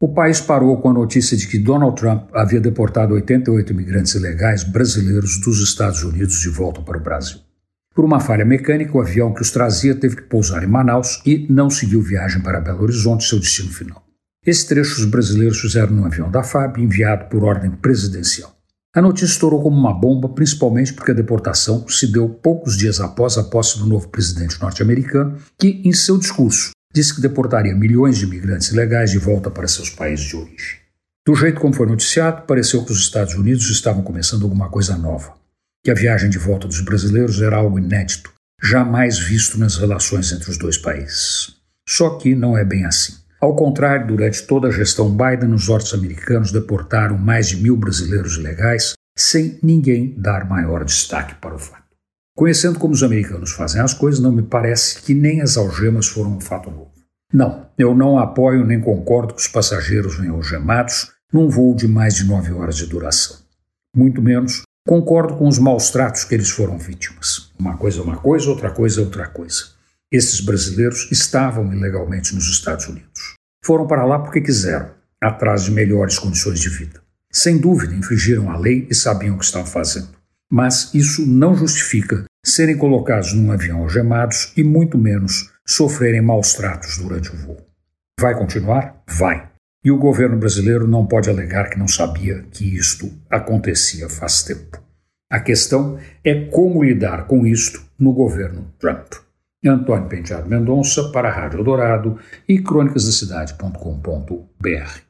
O país parou com a notícia de que Donald Trump havia deportado 88 imigrantes ilegais brasileiros dos Estados Unidos de volta para o Brasil. Por uma falha mecânica, o avião que os trazia teve que pousar em Manaus e não seguiu viagem para Belo Horizonte, seu destino final. Esse trecho os brasileiros fizeram num avião da FAB enviado por ordem presidencial. A notícia estourou como uma bomba, principalmente porque a deportação se deu poucos dias após a posse do novo presidente norte-americano, que, em seu discurso, disse que deportaria milhões de imigrantes ilegais de volta para seus países de origem. Do jeito como foi noticiado, pareceu que os Estados Unidos estavam começando alguma coisa nova, que a viagem de volta dos brasileiros era algo inédito, jamais visto nas relações entre os dois países. Só que não é bem assim. Ao contrário, durante toda a gestão Biden, os norte-americanos deportaram mais de 1.000 brasileiros ilegais sem ninguém dar maior destaque para o fato. Conhecendo como os americanos fazem as coisas, não me parece que nem as algemas foram um fato novo. Não, eu não apoio nem concordo que os passageiros venham algemados num voo de mais de 9 horas de duração. Muito menos concordo com os maus tratos que eles foram vítimas. Uma coisa é uma coisa, outra coisa é outra coisa. Esses brasileiros estavam ilegalmente nos Estados Unidos. Foram para lá porque quiseram, atrás de melhores condições de vida. Sem dúvida, infringiram a lei e sabiam o que estavam fazendo. Mas isso não justifica serem colocados num avião algemados e muito menos sofrerem maus tratos durante o voo. Vai continuar? Vai. E o governo brasileiro não pode alegar que não sabia que isto acontecia faz tempo. A questão é como lidar com isto no governo Trump. Antônio Penteado Mendonça para a Rádio Eldorado e crônicasdacidade.com.br.